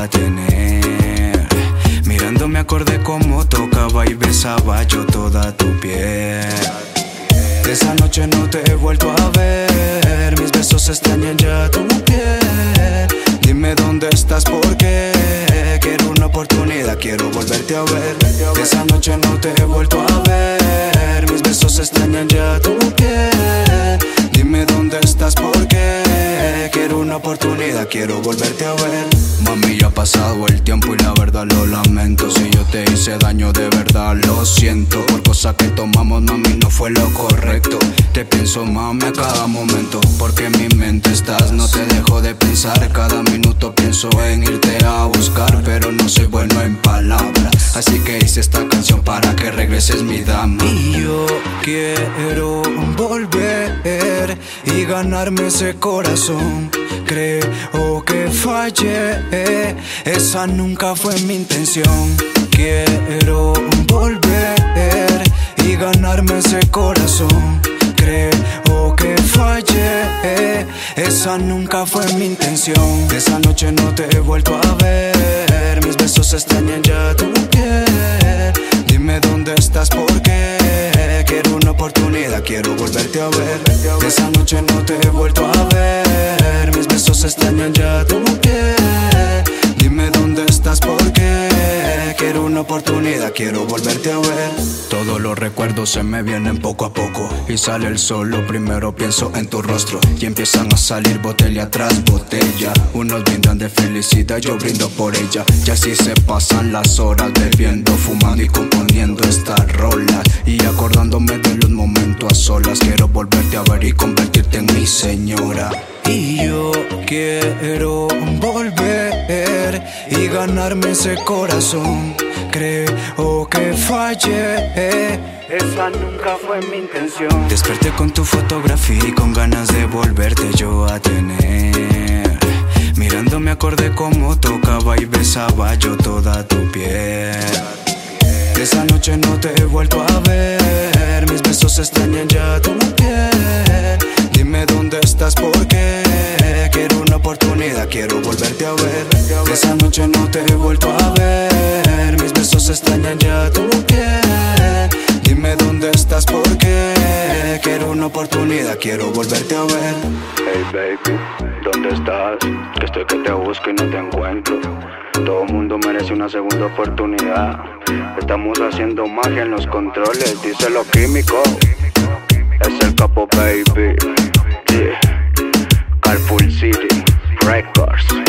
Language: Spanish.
a tener. Mirando me acordé cómo tocaba y besaba yo toda tu piel. Esa noche no te he vuelto a ver, mis besos extrañan ya tu piel. Dime dónde estás porque quiero una oportunidad, quiero volverte a ver. Esa noche no te he vuelto a ver, mis besos extrañan ya tu piel. Dime dónde estás porque quiero una oportunidad, quiero volverte a ver. Mami, ya ha pasado el tiempo y la verdad lo lamento. Si yo te hice daño de verdad lo siento. Por cosas que tomamos, mami, no fue lo correcto. Te pienso, mami, a cada momento, porque en mi mente estás, no te dejo de pensar. Cada minuto pienso en irte a buscar, pero no soy bueno en palabras, así que hice esta canción para que regreses, mi dama. Y yo quiero volver y ganarme ese corazón. Creo que fallé, esa nunca fue mi intención. Quiero volver y ganarme ese corazón. Creo que fallé, esa nunca fue mi intención. Esa noche no te he vuelto a ver, mis besos extrañan ya tu piel. Dime dónde estás porque quiero una oportunidad, quiero volverte a ver. Esa noche no te he vuelto a ver, mis besos extrañan ya tu piel. Dime dónde estás porque quiero una oportunidad, quiero volverte a ver. Todos los recuerdos se me vienen poco a poco y sale el sol, lo primero pienso en tu rostro. Y empiezan a salir botella tras botella. Unos brindan de felicidad, yo brindo por ella. Y así se pasan las horas bebiendo, fumando y componiendo esta rola. Y acordándome de los momentos a solas. Quiero volverte a ver y convertirte en mi señora. Y yo quiero volver y ganarme ese corazón. Creo que fallé, esa nunca fue mi intención. Desperté con tu fotografía y con ganas de volverte yo a tener. Mirando me acordé cómo tocaba y besaba yo toda tu piel. Esa noche no te he vuelto a ver, mis besos extrañan ya tu piel. Dime dónde estás porque quiero una oportunidad, quiero volverte a ver. Esa noche no te he vuelto a ver, mis besos extrañan ya tu piel. Dime dónde estás porque quiero una oportunidad, quiero volverte a ver. Hey baby, ¿dónde estás? Que estoy que te busco y no te encuentro. Todo mundo merece una segunda oportunidad. Estamos haciendo magia en los controles, díselo químico. Es el capo baby, yeah. Carpool City Records.